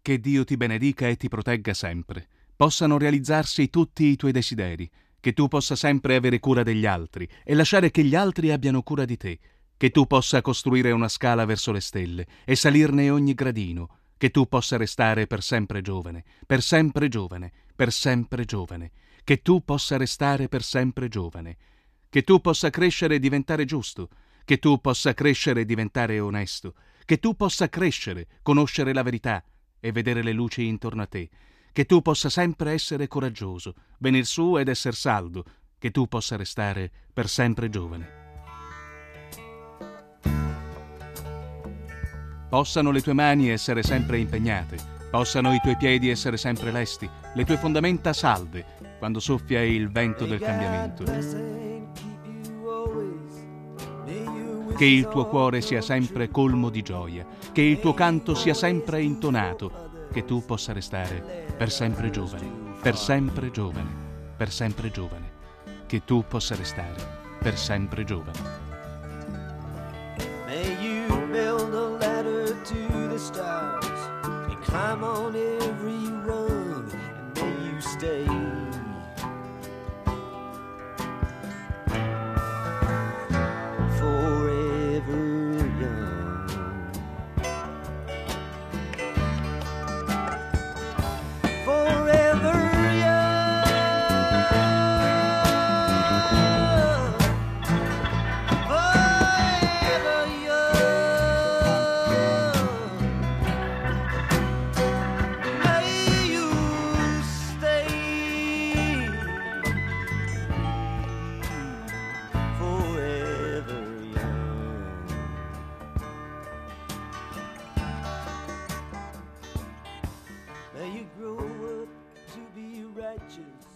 Che Dio ti benedica e ti protegga sempre. Possano realizzarsi tutti i tuoi desideri. Che tu possa sempre avere cura degli altri e lasciare che gli altri abbiano cura di te. Che tu possa costruire una scala verso le stelle e salirne ogni gradino. Che tu possa restare per sempre giovane, per sempre giovane, per sempre giovane. Che tu possa restare per sempre giovane. Che tu possa crescere e diventare giusto. Che tu possa crescere e diventare onesto. Che tu possa crescere, conoscere la verità e vedere le luci intorno a te. Che tu possa sempre essere coraggioso, venir su ed esser saldo. Che tu possa restare per sempre giovane. Possano le tue mani essere sempre impegnate, possano i tuoi piedi essere sempre lesti, le tue fondamenta salde, quando soffia il vento del cambiamento. Che il tuo cuore sia sempre colmo di gioia, che il tuo canto sia sempre intonato, che tu possa restare per sempre giovane, per sempre giovane, per sempre giovane, che tu possa restare per sempre giovane. May you build a ladder to the stars and climb on every rung, and may you stay forever young. Forever young. Forever young. May you stay forever young. May you grow up to be righteous